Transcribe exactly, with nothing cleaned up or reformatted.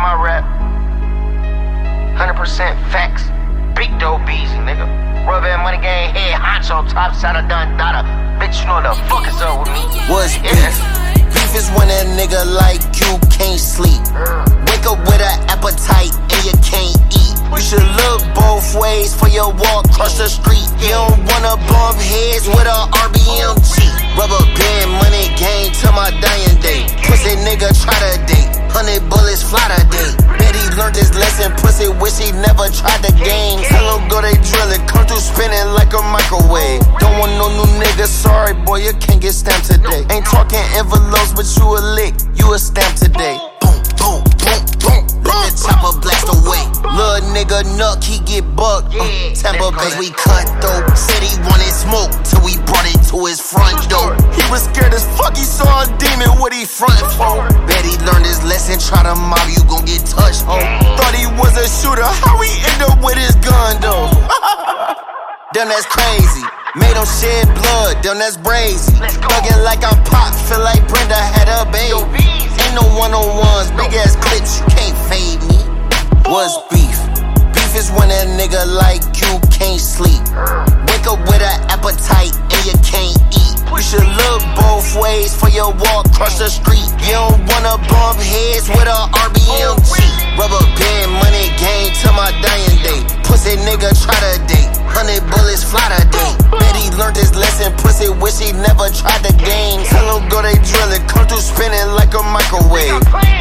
my rap. one hundred percent facts. Big dope easy, nigga. Rubber and money gang head, honcho, top side of done data. Bitch, you know what the fuck is up with me. What's beef? Beef is when a nigga like you can't sleep. Wake up with an appetite and you can't eat. You should look both ways for your walk across the street. You don't wanna bump heads with a R B M G. Rubber band money gang till my dying day. Pussy nigga try to date, hundred bullets fly today. Bet he learned his lesson, pussy wish he never tried the game. Tell him go they drill it, come through spinning like a microwave. Don't want no new nigga, sorry boy, you can't get stamped today. Ain't talking envelopes, but you a lick, you a stamp today. Boom, boom, boom, boom, let the chopper blast away. Little nigga nuck, he get bucked. Uh, Tampa, cause we cut though. Said he wanted smoke till we brought it to his front door. He was scared as fuck, he saw a demon, what he front for? Bet he learned his lesson, try to mob you gon' get touched, ho. Thought he was a shooter, how he end up with his gun though? Damn, that's crazy. Made him shed blood, damn, that's brazy. Thuggin' like I'm Pac, feel like Brenda had a baby. Ain't no one-on-ones, big ass clips, you can't fade me. What's beef? Beef is when a nigga like you can't sleep. Wake up with an appetite and you can't eat. You should look both ways for your walk across the street. You don't wanna bump heads with a R B M G. Rubber band money gang till my dying day. Pussy nigga try to date, hundred bullets fly today. Bet he learned his lesson, pussy wish he never tried the game. Tell him go they drill it, come through spinning like a microwave.